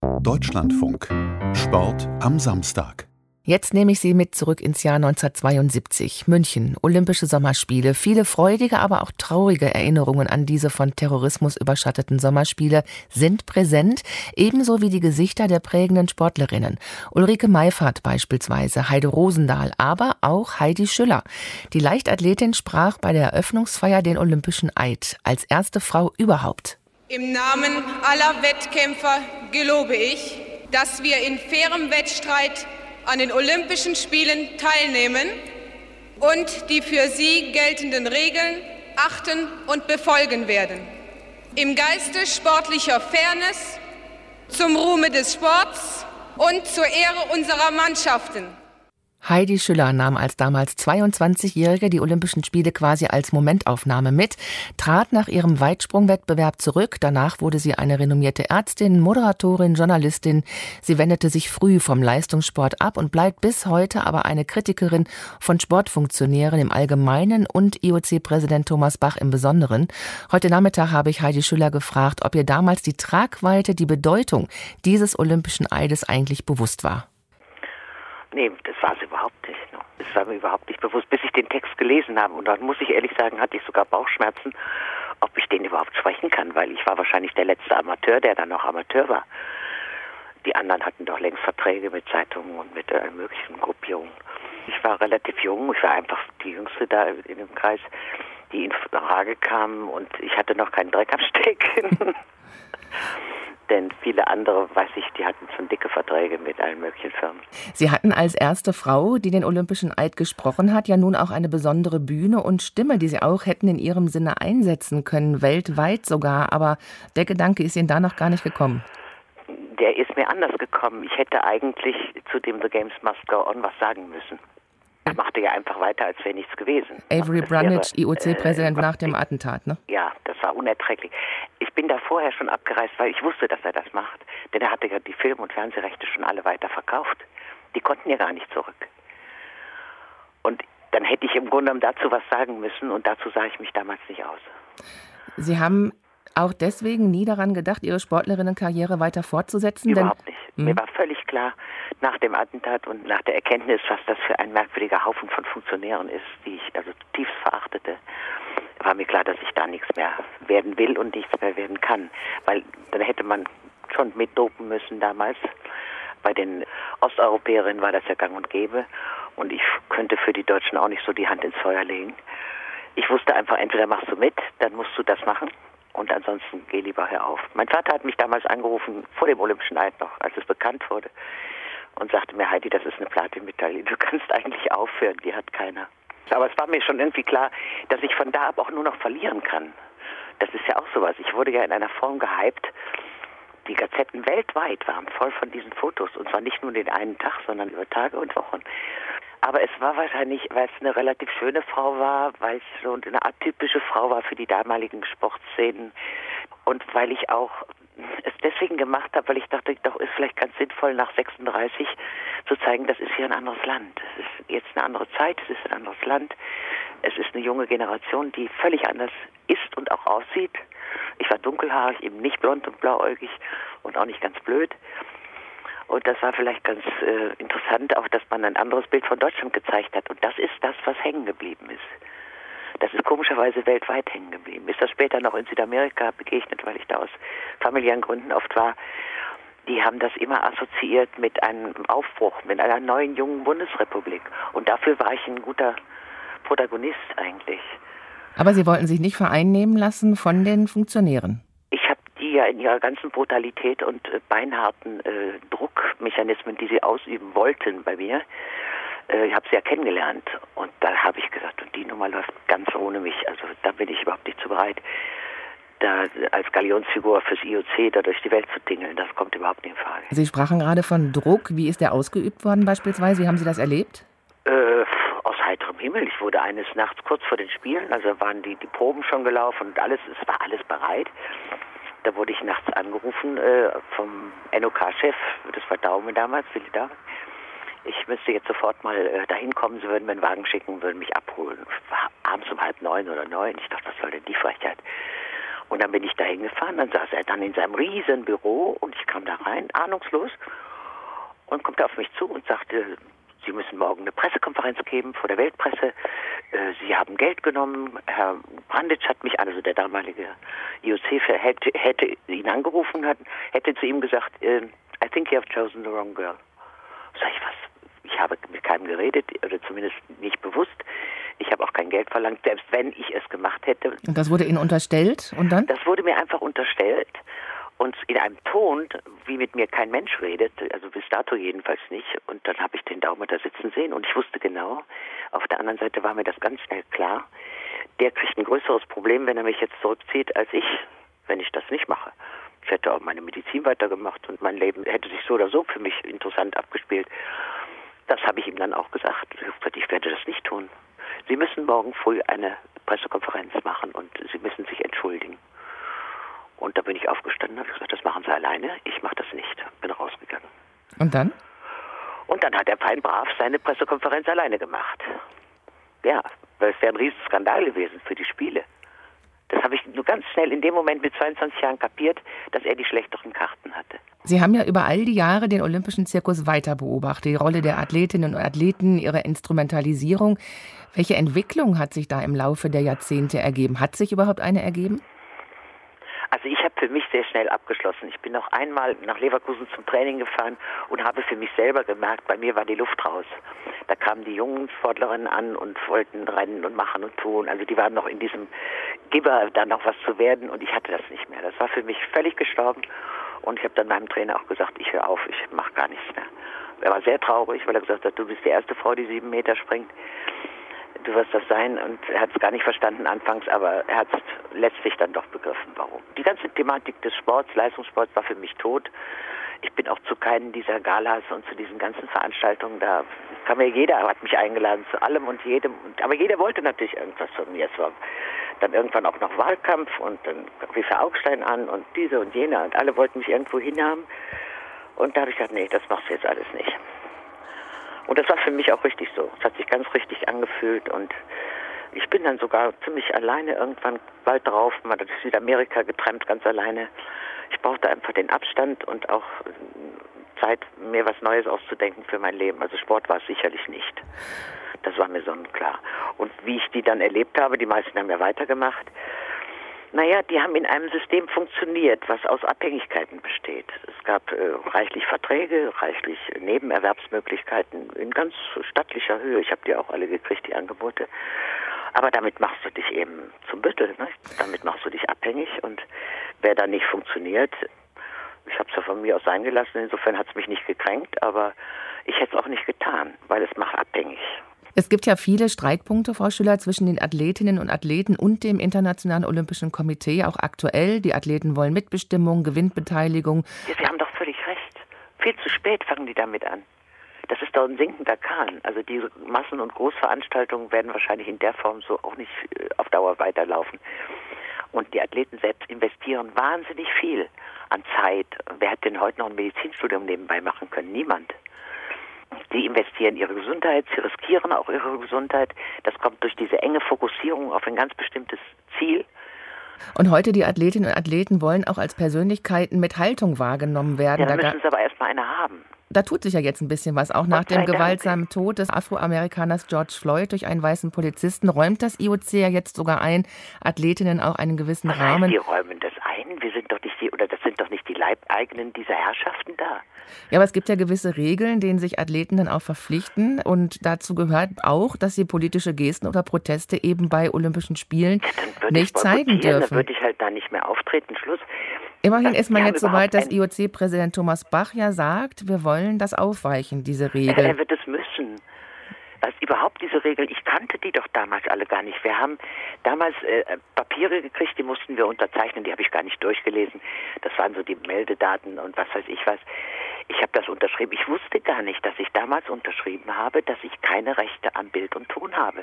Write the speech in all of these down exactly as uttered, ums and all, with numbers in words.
Deutschlandfunk. Sport am Samstag. Jetzt nehme ich Sie mit zurück ins Jahr neunzehnhundertzweiundsiebzig. München, Olympische Sommerspiele. Viele freudige, aber auch traurige Erinnerungen an diese von Terrorismus überschatteten Sommerspiele sind präsent, ebenso wie die Gesichter der prägenden Sportlerinnen. Ulrike Meifert beispielsweise, Heide Rosendahl, aber auch Heidi Schüller. Die Leichtathletin sprach bei der Eröffnungsfeier den Olympischen Eid, als erste Frau überhaupt. Im Namen aller Wettkämpfer gelobe ich, dass wir in fairem Wettstreit an den Olympischen Spielen teilnehmen und die für sie geltenden Regeln achten und befolgen werden. Im Geiste sportlicher Fairness, zum Ruhme des Sports und zur Ehre unserer Mannschaften. Heidi Schüller nahm als damals zweiundzwanzigjährige die Olympischen Spiele quasi als Momentaufnahme mit, trat nach ihrem Weitsprungwettbewerb zurück. Danach wurde sie eine renommierte Ärztin, Moderatorin, Journalistin. Sie wendete sich früh vom Leistungssport ab und bleibt bis heute aber eine Kritikerin von Sportfunktionären im Allgemeinen und I O C-Präsident Thomas Bach im Besonderen. Heute Nachmittag habe ich Heidi Schüller gefragt, ob ihr damals die Tragweite, die Bedeutung dieses Olympischen Eides eigentlich bewusst war. Nee, das war es überhaupt nicht. Das war mir überhaupt nicht bewusst, bis ich den Text gelesen habe. Und dann muss ich ehrlich sagen, hatte ich sogar Bauchschmerzen, ob ich den überhaupt sprechen kann, weil ich war wahrscheinlich der letzte Amateur, der dann noch Amateur war. Die anderen hatten doch längst Verträge mit Zeitungen und mit äh, möglichen Gruppierungen. Ich war relativ jung, ich war einfach die Jüngste da in dem Kreis, die in Frage kam, und ich hatte noch keinen Dreck am Stecken. Denn viele andere, weiß ich, die hatten schon dicke Verträge mit allen möglichen Firmen. Sie hatten als erste Frau, die den Olympischen Eid gesprochen hat, ja nun auch eine besondere Bühne und Stimme, die Sie auch hätten in Ihrem Sinne einsetzen können, weltweit sogar. Aber der Gedanke ist Ihnen da noch gar nicht gekommen. Der ist mir anders gekommen. Ich hätte eigentlich zu dem The Games Must Go On was sagen müssen. Ich machte ja einfach weiter, als wäre nichts gewesen. Avery Brundage, I O C-Präsident äh, nach dem Attentat, ne? Ja, das war unerträglich. Ich bin da vorher schon abgereist, weil ich wusste, dass er das macht. Denn er hatte ja die Film- und Fernsehrechte schon alle weiter verkauft. Die konnten ja gar nicht zurück. Und dann hätte ich im Grunde genommen dazu was sagen müssen, und dazu sah ich mich damals nicht aus. Sie haben auch deswegen nie daran gedacht, Ihre Sportlerinnenkarriere weiter fortzusetzen? Überhaupt nicht. Hm. Mir war völlig klar, nach dem Attentat und nach der Erkenntnis, was das für ein merkwürdiger Haufen von Funktionären ist, die ich also zutiefst verachtete, war mir klar, dass ich da nichts mehr werden will und nichts mehr werden kann. Weil dann hätte man schon mitdopen müssen damals. Bei den Osteuropäerinnen war das ja gang und gäbe. Und ich könnte für die Deutschen auch nicht so die Hand ins Feuer legen. Ich wusste einfach, entweder machst du mit, dann musst du das machen. Und ansonsten geh lieber hör auf. Mein Vater hat mich damals angerufen, vor dem Olympischen Eid noch, als es bekannt wurde, und sagte mir, Heidi, das ist eine Platinmedaille, du kannst eigentlich aufhören, die hat keiner. Aber es war mir schon irgendwie klar, dass ich von da ab auch nur noch verlieren kann. Das ist ja auch sowas. Ich wurde ja in einer Form gehypt. Die Gazetten weltweit waren voll von diesen Fotos. Und zwar nicht nur den einen Tag, sondern über Tage und Wochen. Aber es war wahrscheinlich, weil es eine relativ schöne Frau war, weil es so eine atypische Frau war für die damaligen Sportszenen. Und weil ich auch es deswegen gemacht habe, weil ich dachte, doch ist vielleicht ganz sinnvoll, nach sechsunddreißig zu zeigen, das ist hier ein anderes Land. Es ist jetzt eine andere Zeit, es ist ein anderes Land. Es ist eine junge Generation, die völlig anders ist und auch aussieht. Ich war dunkelhaarig, eben nicht blond und blauäugig und auch nicht ganz blöd. Und das war vielleicht ganz äh, interessant, auch dass man ein anderes Bild von Deutschland gezeigt hat. Und das ist das, was hängen geblieben ist. Das ist komischerweise weltweit hängen geblieben. Ist das später noch in Südamerika begegnet, weil ich da aus familiären Gründen oft war. Die haben das immer assoziiert mit einem Aufbruch, mit einer neuen, jungen Bundesrepublik. Und dafür war ich ein guter Protagonist eigentlich. Aber Sie wollten sich nicht vereinnehmen lassen von den Funktionären? Ich habe die ja in ihrer ganzen Brutalität und äh, beinharten äh, Druckmechanismen, die sie ausüben wollten bei mir, äh, ich habe sie ja kennengelernt. Und da habe ich gesagt, und die Nummer läuft ganz ohne mich. Also da bin ich überhaupt nicht zu bereit, da als Galionsfigur fürs I O C da durch die Welt zu tingeln. Das kommt überhaupt nicht in Frage. Sie sprachen gerade von Druck. Wie ist der ausgeübt worden beispielsweise? Wie haben Sie das erlebt? Äh, aus heiterem Himmel. Ich wurde eines Nachts kurz vor den Spielen, also waren die, die Proben schon gelaufen und alles, es war alles bereit. Da wurde ich nachts angerufen äh, vom N O K-Chef, das war Daumen damals, Willi Daumen. Ich müsste jetzt sofort mal äh, dahin kommen, sie würden mir einen Wagen schicken, würden mich abholen. Es war abends um halb neun oder neun. Ich dachte, was soll denn die Frechheit? Und dann bin ich da hingefahren, dann saß er dann in seinem riesen Büro und ich kam da rein, ahnungslos, und kommt auf mich zu und sagte, Sie müssen morgen eine Pressekonferenz geben vor der Weltpresse. Äh, Sie haben Geld genommen. Herr Branditsch hat mich, also der damalige I O C, hätte, hätte ihn angerufen, hat, hätte zu ihm gesagt, äh, I think you have chosen the wrong girl. Sag ich, was? Ich habe mit keinem geredet, oder zumindest nicht bewusst. Ich habe auch kein Geld verlangt, selbst wenn ich es gemacht hätte. Und das wurde Ihnen unterstellt? Und dann? Das wurde mir einfach unterstellt. Und in einem Ton, wie mit mir kein Mensch redet, also bis dato jedenfalls nicht. Und dann habe ich den Daumen da sitzen sehen und ich wusste genau, auf der anderen Seite war mir das ganz schnell klar, der kriegt ein größeres Problem, wenn er mich jetzt zurückzieht, als ich, wenn ich das nicht mache. Ich hätte auch meine Medizin weitergemacht und mein Leben hätte sich so oder so für mich interessant abgespielt. Das habe ich ihm dann auch gesagt. Ich werde das nicht tun. Sie müssen morgen früh eine Pressekonferenz machen und Sie müssen sich entschuldigen. Und da bin ich aufgestanden und habe gesagt, das machen Sie alleine, ich mache das nicht. Bin rausgegangen. Und dann? Und dann hat er fein brav seine Pressekonferenz alleine gemacht. Ja, weil es wäre ein Riesenskandal gewesen für die Spiele. Das habe ich nur ganz schnell in dem Moment mit zweiundzwanzig Jahren kapiert, dass er die schlechteren Karten hatte. Sie haben ja über all die Jahre den Olympischen Zirkus weiter beobachtet, die Rolle der Athletinnen und Athleten, ihre Instrumentalisierung. Welche Entwicklung hat sich da im Laufe der Jahrzehnte ergeben? Hat sich überhaupt eine ergeben? Also ich habe für mich sehr schnell abgeschlossen. Ich bin noch einmal nach Leverkusen zum Training gefahren und habe für mich selber gemerkt, bei mir war die Luft raus. Da kamen die jungen Sportlerinnen an und wollten rennen und machen und tun. Also die waren noch in diesem Gibber, da noch was zu werden, und ich hatte das nicht mehr. Das war für mich völlig gestorben und ich habe dann meinem Trainer auch gesagt, ich höre auf, ich mache gar nichts mehr. Er war sehr traurig, weil er gesagt hat, du bist die erste Frau, die sieben Meter springt. Du wirst das sein, und er hat es gar nicht verstanden anfangs, aber er hat es letztlich dann doch begriffen, warum. Die ganze Thematik des Sports, Leistungssports, war für mich tot. Ich bin auch zu keinen dieser Galas und zu diesen ganzen Veranstaltungen, da kam mir jeder, hat mich eingeladen zu allem und jedem, aber jeder wollte natürlich irgendwas von mir. Es war dann irgendwann auch noch Wahlkampf und dann rief Herr Augstein an und diese und jene und alle wollten mich irgendwo hinhaben, und da habe ich gesagt, nee, das machst du jetzt alles nicht. Und das war für mich auch richtig so. Es hat sich ganz richtig angefühlt, und ich bin dann sogar ziemlich alleine irgendwann bald drauf, mal durch Südamerika getrennt, ganz alleine. Ich brauchte einfach den Abstand und auch Zeit, mir was Neues auszudenken für mein Leben. Also Sport war es sicherlich nicht. Das war mir sonnenklar. Und wie ich die dann erlebt habe, die meisten haben ja weitergemacht, naja, die haben in einem System funktioniert, was aus Abhängigkeiten besteht. Es gab äh, reichlich Verträge, reichlich Nebenerwerbsmöglichkeiten in ganz stattlicher Höhe. Ich habe die auch alle gekriegt, die Angebote. Aber damit machst du dich eben zum Büttel, ne? Damit machst du dich abhängig, und wer da nicht funktioniert, ich habe es ja von mir aus eingelassen, insofern hat es mich nicht gekränkt, aber ich hätte es auch nicht getan, weil es macht abhängig. Es gibt ja viele Streitpunkte, Frau Schüller, zwischen den Athletinnen und Athleten und dem Internationalen Olympischen Komitee, auch aktuell. Die Athleten wollen Mitbestimmung, Gewinnbeteiligung. Ja, Sie haben doch völlig recht. Viel zu spät fangen die damit an. Das ist doch ein sinkender Kahn. Also diese Massen- und Großveranstaltungen werden wahrscheinlich in der Form so auch nicht auf Dauer weiterlaufen. Und die Athleten selbst investieren wahnsinnig viel an Zeit. Wer hätte denn heute noch ein Medizinstudium nebenbei machen können? Niemand. Sie investieren ihre Gesundheit, sie riskieren auch ihre Gesundheit. Das kommt durch diese enge Fokussierung auf ein ganz bestimmtes Ziel. Und heute die Athletinnen und Athleten wollen auch als Persönlichkeiten mit Haltung wahrgenommen werden. Ja, dann müssen sie aber erstmal eine haben. Da tut sich ja jetzt ein bisschen was. Auch nach dem gewaltsamen Tod des Afroamerikaners George Floyd durch einen weißen Polizisten räumt das I O C ja jetzt sogar ein, Athletinnen auch einen gewissen Was Rahmen. heißt, die räumen das ein? Wir sind doch nicht die, oder das sind doch nicht die Leibeigenen dieser Herrschaften da. Ja, aber es gibt ja gewisse Regeln, denen sich Athleten dann auch verpflichten. Und dazu gehört auch, dass sie politische Gesten oder Proteste eben bei Olympischen Spielen ja, nicht zeigen dürfen. Dann würde ich halt da nicht mehr auftreten. Schluss. Immerhin das, ist man jetzt so weit, dass I O C-Präsident Thomas Bach ja sagt, wir wollen das aufweichen, diese Regel. Er wird es müssen. Also überhaupt diese Regeln, ich kannte die doch damals alle gar nicht. Wir haben damals äh, Papiere gekriegt, die mussten wir unterzeichnen, die habe ich gar nicht durchgelesen. Das waren so die Meldedaten und was weiß ich was. Ich habe das unterschrieben. Ich wusste gar nicht, dass ich damals unterschrieben habe, dass ich keine Rechte an Bild und Ton habe.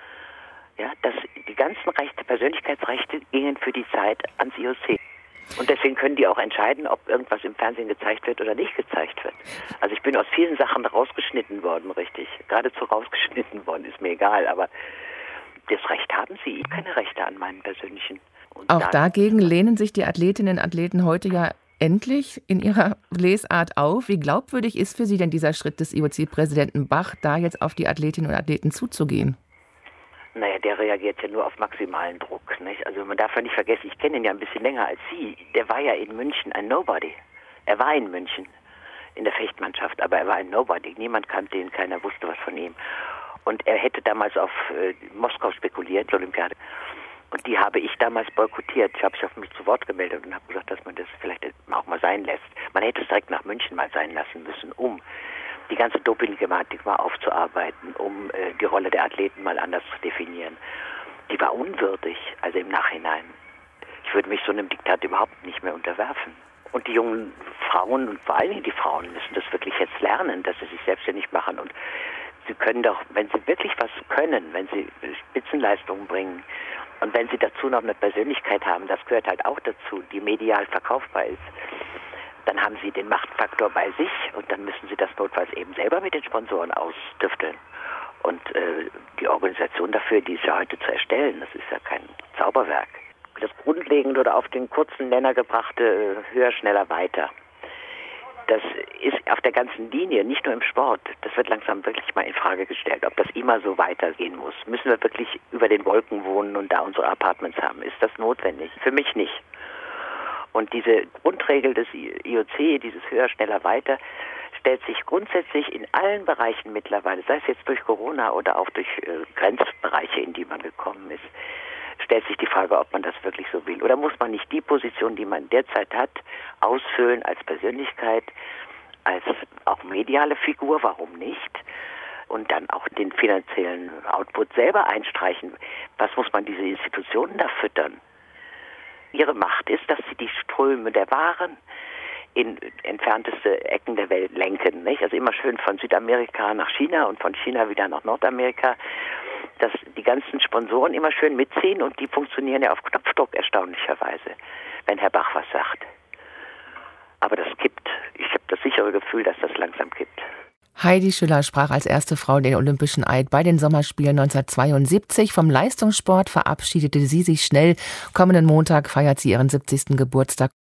Ja, dass die ganzen Rechte, Persönlichkeitsrechte gingen für die Zeit ans I O C. Und deswegen können die auch entscheiden, ob irgendwas im Fernsehen gezeigt wird oder nicht gezeigt wird. Also ich bin aus vielen Sachen rausgeschnitten worden, richtig. Geradezu rausgeschnitten worden, ist mir egal. Aber das Recht haben sie. Ich habe keine Rechte an meinen persönlichen. Und auch dagegen lehnen sich die Athletinnen und Athleten heute ja endlich in Ihrer Lesart auf. Wie glaubwürdig ist für Sie denn dieser Schritt des I O C-Präsidenten Bach, da jetzt auf die Athletinnen und Athleten zuzugehen? Naja, der reagiert ja nur auf maximalen Druck, nicht? Also man darf ja nicht vergessen, ich kenne ihn ja ein bisschen länger als Sie. Der war ja in München ein Nobody. Er war in München in der Fechtmannschaft, aber er war ein Nobody. Niemand kannte ihn, keiner wusste was von ihm. Und er hätte damals auf äh, Moskau spekuliert, die Olympiade. Und die habe ich damals boykottiert. Ich habe mich auf mich zu Wort gemeldet und habe gesagt, dass man das vielleicht auch mal sein lässt. Man hätte es direkt nach München mal sein lassen müssen, um die ganze Doping-Thematik mal aufzuarbeiten, um äh, die Rolle der Athleten mal anders zu definieren. Die war unwürdig, also im Nachhinein. Ich würde mich so einem Diktat überhaupt nicht mehr unterwerfen. Und die jungen Frauen und vor allen Dingen die Frauen müssen das wirklich jetzt lernen, dass sie sich selbstständig machen. Und sie können doch, wenn sie wirklich was können, wenn sie Spitzenleistungen bringen und wenn sie dazu noch eine Persönlichkeit haben, das gehört halt auch dazu, die medial verkaufbar ist, dann haben sie den Machtfaktor bei sich und dann müssen sie das notfalls eben selber mit den Sponsoren austüfteln. Und äh, die Organisation dafür, die ist ja heute zu erstellen, das ist ja kein Zauberwerk. Das grundlegende oder auf den kurzen Nenner gebrachte äh, höher, schneller, weiter. Das ist auf der ganzen Linie, nicht nur im Sport. Das wird langsam wirklich mal in Frage gestellt, ob das immer so weitergehen muss. Müssen wir wirklich über den Wolken wohnen und da unsere Apartments haben? Ist das notwendig? Für mich nicht. Und diese Grundregel des I O C, dieses höher, schneller, weiter, stellt sich grundsätzlich in allen Bereichen mittlerweile, sei es jetzt durch Corona oder auch durch äh, Grenzbereiche, in die man gekommen ist, stellt sich die Frage, ob man das wirklich so will. Oder muss man nicht die Position, die man derzeit hat, ausfüllen als Persönlichkeit, als auch mediale Figur, warum nicht? Und dann auch den finanziellen Output selber einstreichen. Was muss man diese Institutionen da füttern? Ihre Macht ist, dass sie die Ströme der Waren in entfernteste Ecken der Welt lenken, nicht? Also immer schön von Südamerika nach China und von China wieder nach Nordamerika, dass die ganzen Sponsoren immer schön mitziehen und die funktionieren ja auf Knopfdruck erstaunlicherweise, wenn Herr Bach was sagt. Aber das kippt. Ich habe das sichere Gefühl, dass das langsam kippt. Heidi Schüller sprach als erste Frau den Olympischen Eid bei den Sommerspielen neunzehnhundertzweiundsiebzig. Vom Leistungssport verabschiedete sie sich schnell. Kommenden Montag feiert sie ihren siebzigsten Geburtstag.